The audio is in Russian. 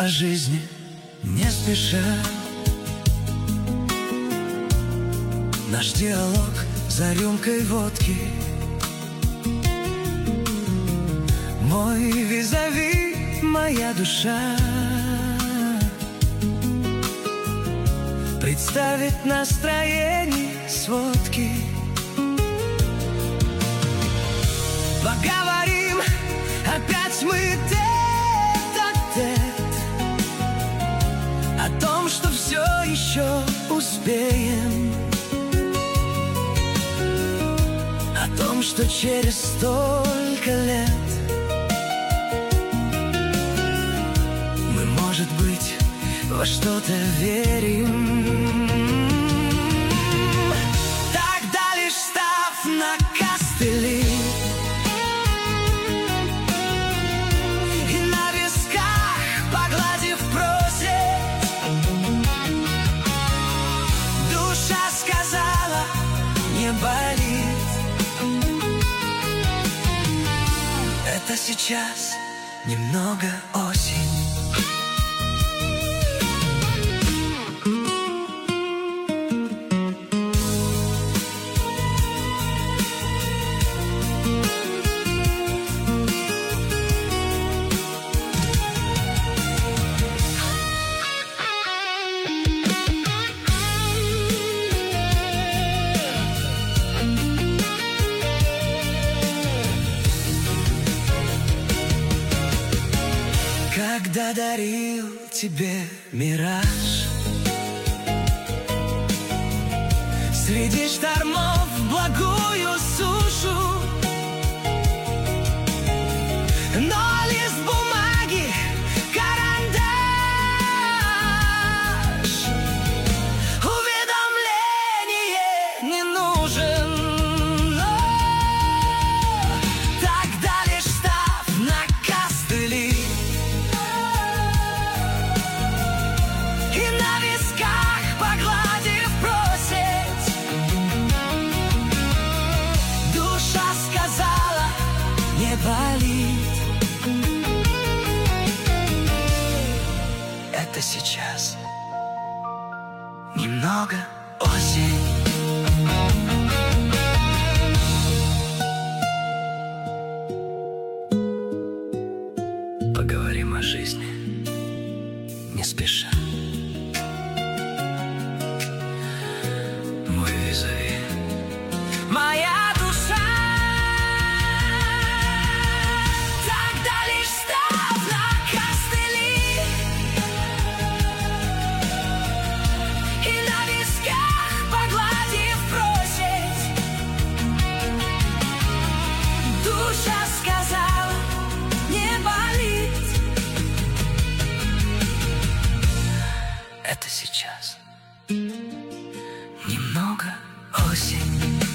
жизни не спеша. Наш диалог за рюмкой водки. Мой визави, моя душа. Представить настроение сводки. Поговорим опять мы тет-а-тет о том, что все еще успеем, о том, что через столько лет мы, может быть, во что-то верим. Тогда лишь став на костыли и на висках погладив просить, душа сказала: не болит. Это сейчас немного осень. Когда дарил тебе мираж среди штормов благую сушу, но лист бумаги, карандаш, уведомление не нужен. Но тогда лишь став на костыли и на висках погладив просить, душа сказала: не болит. Это сейчас немного осень. Поговорим о жизни не спеша. Мой визави, моя душа. Тогда лишь став на костыли и на висках погладив просить, душа сказала: не болит. Это сейчас немного осень.